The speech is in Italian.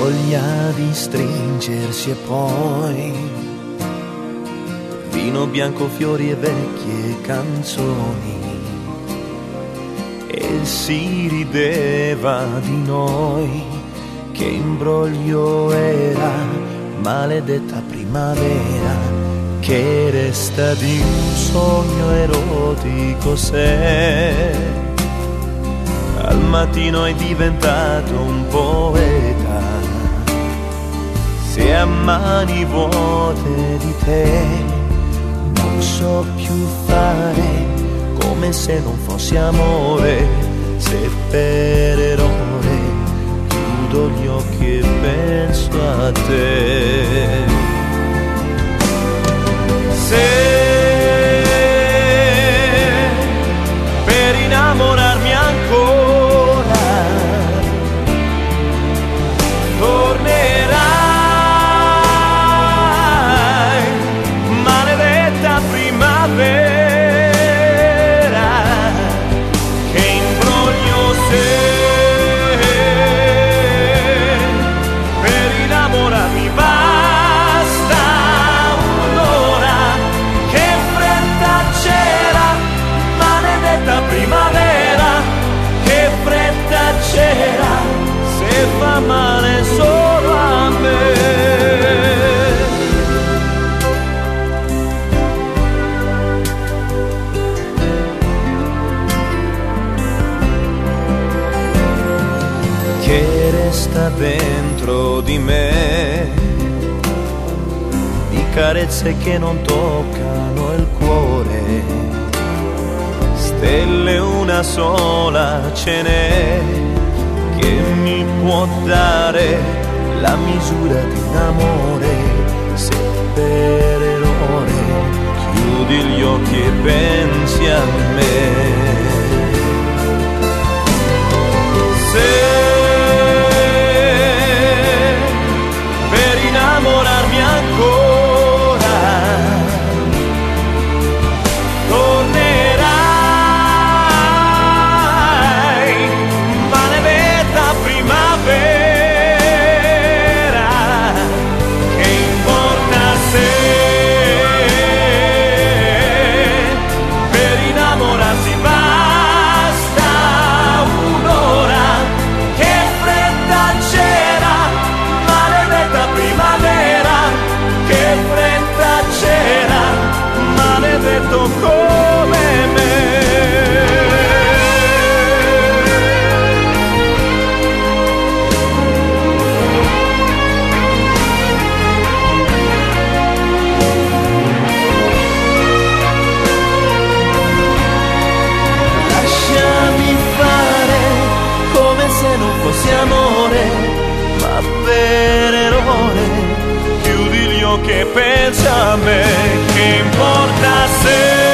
voglia di stringersi e poi vino bianco, fiori e vecchie canzoni, e si rideva di noi. Che imbroglio era, maledetta primavera, che resta di un sogno erotico se al mattino è diventato un poeta, se a mani vuote di te non so più fare, come se non fossi amore, se per errore chiudo gli occhi e penso a te. Se per innamorarmi ancora tornerai, maledetta primavera, che imbroglio sei, per innamorarmi basta un'ora, che fretta c'era, maledetta primavera, che fretta c'era, se fa male solo a me. Che resta dentro di me, di carezze che non toccano il cuore, stelle una sola ce n'è, che mi può dare la misura di un amore, se per errore chiudi gli occhi e pensi a me. Se per innamorarmi ancora tornerai, maledetta primavera, che importa se per innamorarsi basta un'ora, che fretta c'era, maledetta primavera, che fretta c'era, maledetto come me. Lasciami fare come se non fossi amore, ma per errore chiudi gli occhi e pensa a me, che importa se